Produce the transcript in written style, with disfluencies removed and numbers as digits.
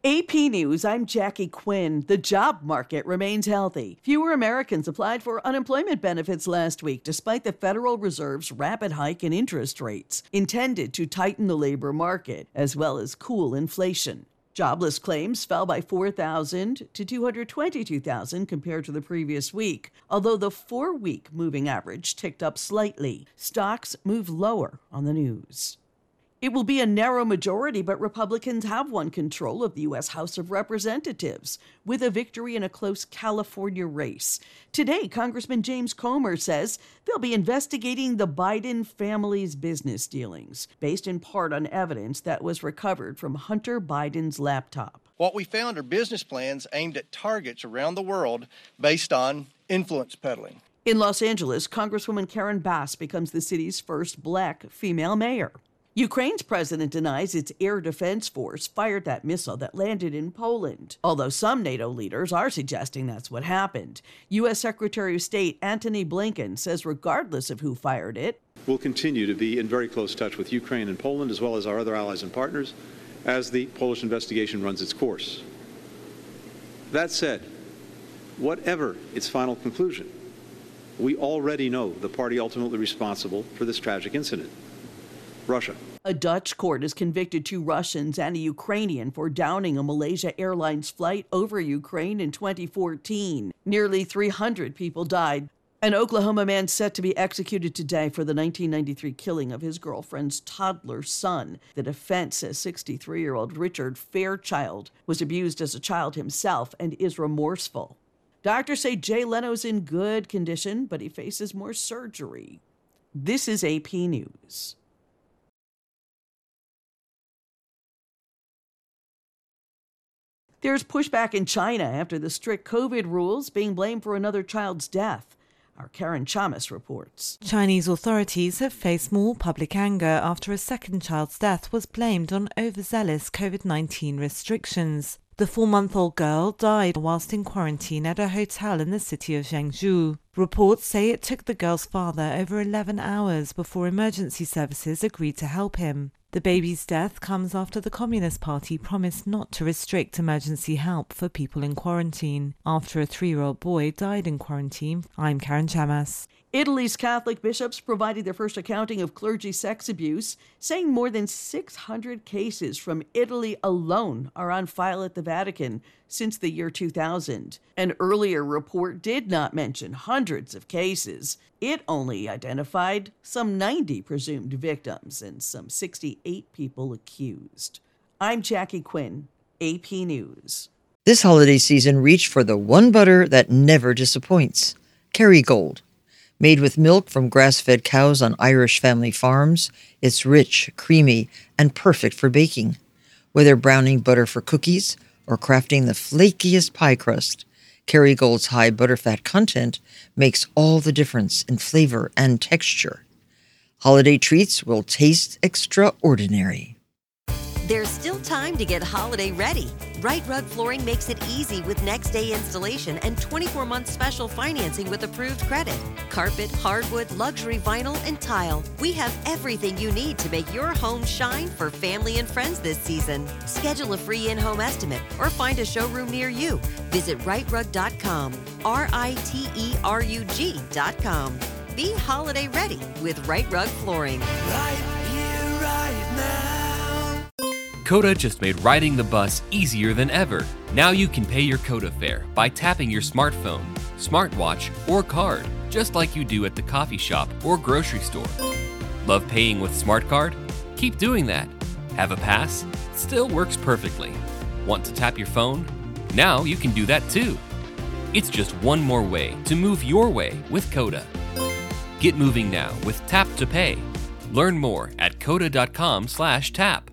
AP News, I'm Jackie Quinn. The job market remains healthy. Fewer Americans applied for unemployment benefits last week, despite the Federal Reserve's rapid hike in interest rates, intended to tighten the labor market, as well as cool inflation. Jobless claims fell by 4,000 to 222,000 compared to the previous week, although the 4-week moving average ticked up slightly. Stocks moved lower on the news. It will be a narrow majority, but Republicans have won control of the U.S. House of Representatives with a victory in a close California race. Today, Congressman James Comer says they'll be investigating the Biden family's business dealings, based in part on evidence that was recovered from Hunter Biden's laptop. What we found are business plans aimed at targets around the world based on influence peddling. In Los Angeles, Congresswoman Karen Bass becomes the city's first black female mayor. Ukraine's president denies its air defense force fired that missile that landed in Poland, although some NATO leaders are suggesting that's what happened. U.S. Secretary of State Antony Blinken says regardless of who fired it, we'll continue to be in very close touch with Ukraine and Poland, as well as our other allies and partners, as the Polish investigation runs its course. That said, whatever its final conclusion, we already know the party ultimately responsible for this tragic incident: Russia. A Dutch court has convicted 2 Russians and a Ukrainian for downing a Malaysia Airlines flight over Ukraine in 2014. Nearly 300 people died. An Oklahoma man set to be executed today for the 1993 killing of his girlfriend's toddler son. The defense says 63-year-old Richard Fairchild was abused as a child himself and is remorseful. Doctors say Jay Leno's in good condition, but he faces more surgery. This is AP News. There's pushback in China after the strict COVID rules being blamed for another child's death. Our Karen Chamas reports. Chinese authorities have faced more public anger after a second child's death was blamed on overzealous COVID-19 restrictions. The 4-month-old girl died whilst in quarantine at a hotel in the city of Zhengzhou. Reports say it took the girl's father over 11 hours before emergency services agreed to help him. The baby's death comes after the Communist Party promised not to restrict emergency help for people in quarantine. After a 3-year-old boy died in quarantine, I'm Karen Chamas. Italy's Catholic bishops provided their first accounting of clergy sex abuse, saying more than 600 cases from Italy alone are on file at the Vatican since the year 2000. An earlier report did not mention hundreds of cases. It only identified some 90 presumed victims and some 68 people accused. I'm Jackie Quinn, AP News. This holiday season, reach for the one butter that never disappoints, Kerrygold. Made with milk from grass-fed cows on Irish family farms, it's rich, creamy, and perfect for baking. Whether browning butter for cookies or crafting the flakiest pie crust, Kerrygold's high butterfat content makes all the difference in flavor and texture. Holiday treats will taste extraordinary. There's still time to get holiday ready. Right Rug Flooring makes it easy with next-day installation and 24-month special financing with approved credit. Carpet, hardwood, luxury vinyl, and tile. We have everything you need to make your home shine for family and friends this season. Schedule a free in-home estimate or find a showroom near you. Visit rightrug.com, RITERUG.com. Be holiday ready with Right Rug Flooring. Right here, right now. Coda just made riding the bus easier than ever. Now you can pay your Coda fare by tapping your smartphone, smartwatch, or card, just like you do at the coffee shop or grocery store. Love paying with Smart Card? Keep doing that. Have a pass? Still works perfectly. Want to tap your phone? Now you can do that too. It's just one more way to move your way with Coda. Get moving now with Tap to Pay. Learn more at coda.com/tap.